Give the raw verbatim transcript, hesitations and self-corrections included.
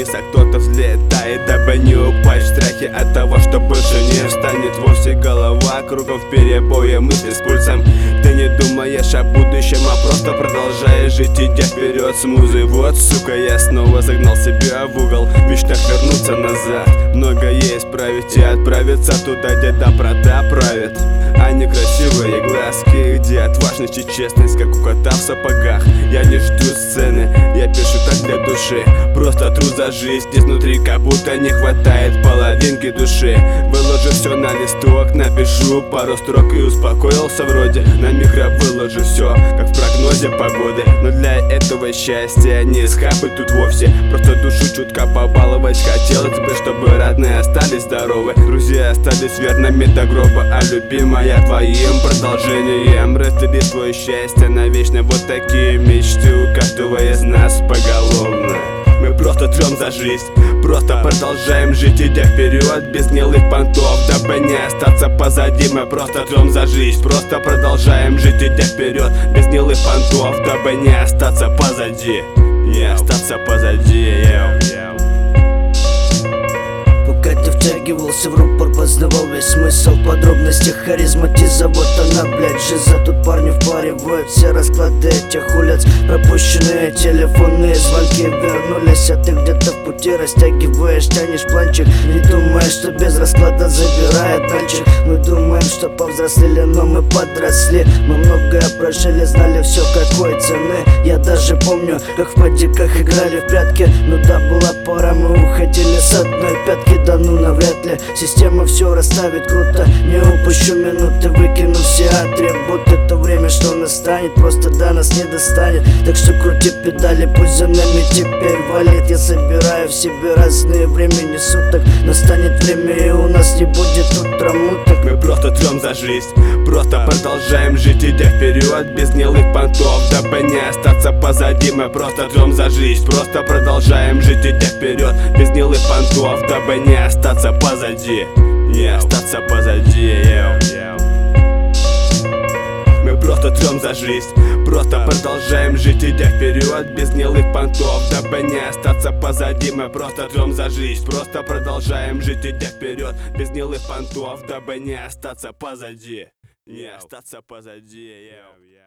вниз, а кто-то взлетает, дабы не упасть в страхе от того, что больше не встанет вовсе голова. Кругом в перебое мысли с пульсом. Ты не думаешь о будущем, а просто продолжаешь жить, идя вперед с музой. Вот, сука, я снова загнал себя в угол, в мечтах вернуться назад. Многое исправить и отправиться туда, где доброта правит, а не красивые глазки, где отважность и честность, как у кота в сапогах. Я не жду сцены, я пишу так для души. Просто тру за жизнь изнутри, как будто не хватает половинки души. Выложу все на листок, напишу пару строк и успокоился вроде. На микро выложу все, как в прогнозе погоды. Но для этого счастья не схапать тут вовсе. Просто душу чутка побаловать хотелось бы, чтобы родные остались здоровы, друзья остались верными до гроба, а любимая твоим продолжением. Раздели свое счастье навечно, вот такие мечты у каждого из нас поголовно. Мы просто трем за жизнь, просто продолжаем жить, идя вперед без гнилых понтов, дабы не остаться позади. Мы просто трем за жизнь, просто продолжаем жить, идя вперед без гнилых понтов, дабы не остаться позади, не остаться позади. Пока ты втягивался в рупор, познавал весь смысл в подробностях, харизматиза, вот она, блядь, жиза. Тут парни впаривают все расклады этих улиц. Пропущенные телефонные звонки вернулись, а ты где-то в пути растягиваешь, тянешь планчик. Не думаешь, что без расклада забирает дальчик. Мы думаем, что повзрослели, но мы подросли. Мы многое прожили, знали все какой цены. Я даже помню, как в подиках играли в прятки. Ну да, была пора, мы уходили с одной пятки. Да ну навряд ли система все расставит круто. Не упущу минуты, выкину все атрибуты. То время, что настанет, просто до нас не достанет. Так что крути педали, пусть за нами теперь валит. Я собираю в себе разные времени суток. Настанет время, и у нас не будет утром уток. Мы просто трем за жизнь, просто продолжаем жить, идя вперед без гнилых понтов, дабы не остаться позади. Мы просто трем за жизнь, просто продолжаем жить, идя вперед без гнилых понтов, дабы не остаться позади, не остаться позади. Мы просто трем за жизнь, просто продолжаем жить, идя вперед без гнилых понтов, дабы не остаться позади. Мы просто трем за жизнь, просто продолжаем жить, идя вперед без гнилых понтов, дабы не остаться позади, не остаться позади.